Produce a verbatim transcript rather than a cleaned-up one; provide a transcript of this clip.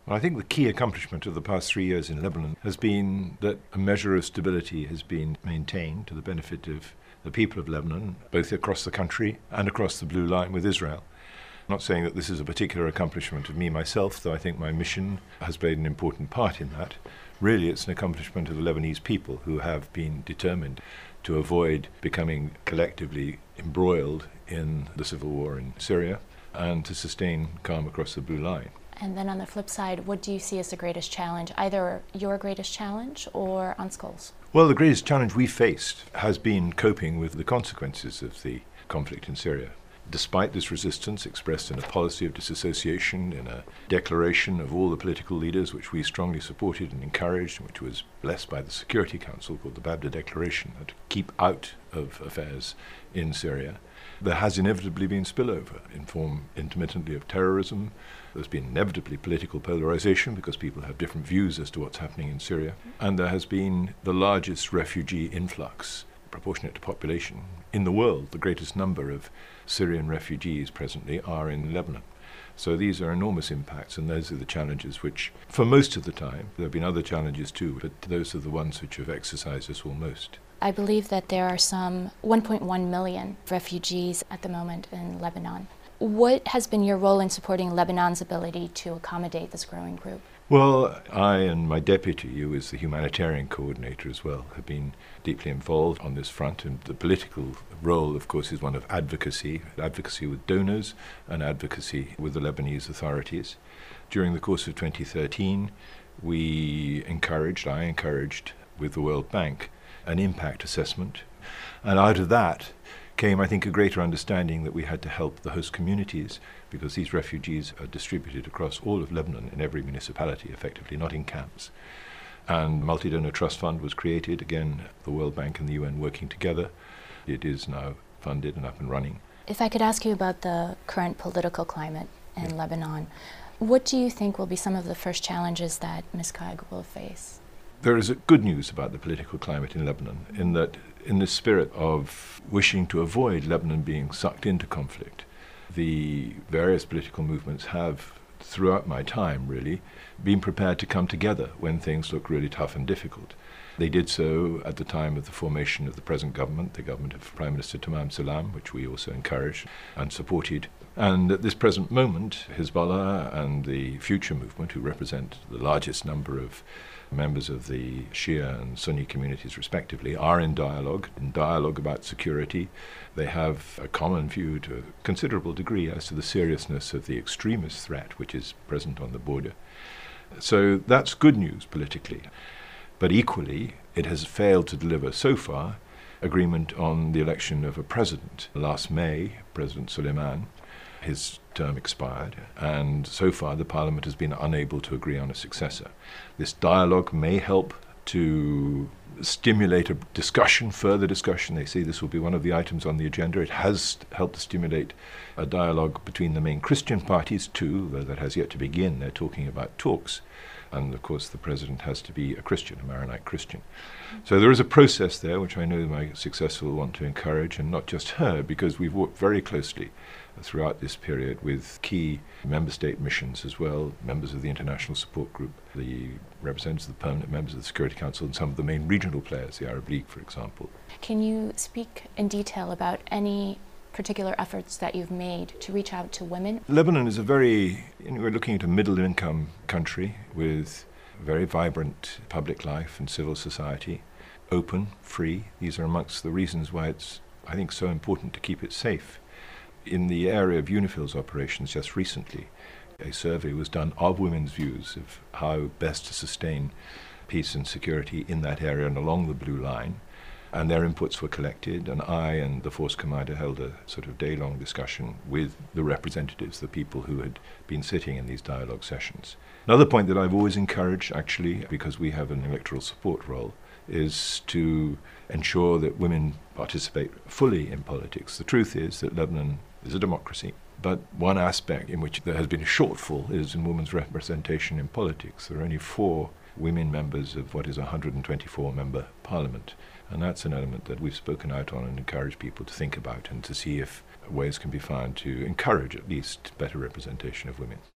Well, I think the key accomplishment of the past three years in Lebanon has been that a measure of stability has been maintained to the benefit of the people of Lebanon, both across the country and across the Blue Line with Israel. I'm not saying that this is a particular accomplishment of me myself, though I think my mission has played an important part in that. Really, it's an accomplishment of the Lebanese people who have been determined to avoid becoming collectively embroiled in the civil war in Syria and to sustain calm across the Blue Line. And then on the flip side, what do you see as the greatest challenge, either your greatest challenge or UNSCOL's? Well, the greatest challenge we faced has been coping with the consequences of the conflict in Syria. Despite this resistance expressed in a policy of disassociation, in a declaration of all the political leaders, which we strongly supported and encouraged, which was blessed by the Security Council, called the Badr Declaration, to keep out of affairs in Syria, there has inevitably been spillover in form intermittently of terrorism. There's been inevitably political polarization because people have different views as to what's happening in Syria. And there has been the largest refugee influx, proportionate to population, in the world. The greatest number of Syrian refugees presently are in Lebanon. So these are enormous impacts, and those are the challenges which, for most of the time, there have been other challenges too, but those are the ones which have exercised us all most. I believe that there are some one point one million refugees at the moment in Lebanon. What has been your role in supporting Lebanon's ability to accommodate this growing group? Well, I and my deputy, who is the humanitarian coordinator as well, have been deeply involved on this front. And the political role, of course, is one of advocacy, advocacy with donors and advocacy with the Lebanese authorities. During the course of twenty thirteen, we encouraged, I encouraged, with the World Bank, an impact assessment. And out of that came, I think, a greater understanding that we had to help the host communities, because these refugees are distributed across all of Lebanon in every municipality, effectively, not in camps. And Multi-Donor Trust Fund was created, again, the World Bank and the U N working together. It is now funded and up and running. If I could ask you about the current political climate in Yeah. Lebanon, what do you think will be some of the first challenges that Miz Kaag will face? There is a good news about the political climate in Lebanon, in that in the spirit of wishing to avoid Lebanon being sucked into conflict, the various political movements have, throughout my time really, been prepared to come together when things look really tough and difficult. They did so at the time of the formation of the present government, the government of Prime Minister Tamam Salam, which we also encouraged and supported. And at this present moment, Hezbollah and the Future Movement, who represent the largest number of members of the Shia and Sunni communities respectively, are in dialogue, in dialogue about security. They have a common view to a considerable degree as to the seriousness of the extremist threat which is present on the border. So that's good news politically. But equally, it has failed to deliver so far agreement on the election of a president. Last May, President Suleiman, his term expired, and so far the Parliament has been unable to agree on a successor. This dialogue may help to stimulate a discussion, further discussion. They say this will be one of the items on the agenda. It has helped to stimulate a dialogue between the main Christian parties too, though that has yet to begin. They're talking about talks. And of course the president has to be a Christian, a Maronite Christian. So there is a process there which I know my successor will want to encourage, and not just her, because we've worked very closely throughout this period with key member state missions as well, members of the International Support Group, the representatives of the permanent members of the Security Council, and some of the main regional players, the Arab League, for example. Can you speak in detail about any particular efforts that you've made to reach out to women? Lebanon is a very, you know, we're looking at a middle-income country with very vibrant public life and civil society, open, free. These are amongst the reasons why it's, I think, so important to keep it safe. In the area of UNIFIL's operations just recently, a survey was done of women's views of how best to sustain peace and security in that area and along the Blue Line. And their inputs were collected, and I and the force commander held a sort of day-long discussion with the representatives, the people who had been sitting in these dialogue sessions. Another point that I've always encouraged, actually, because we have an electoral support role, is to ensure that women participate fully in politics. The truth is that Lebanon is a democracy, but one aspect in which there has been a shortfall is in women's representation in politics. There are only four women members of what is a one hundred twenty-four member parliament. And that's an element that we've spoken out on and encouraged people to think about and to see if ways can be found to encourage at least better representation of women.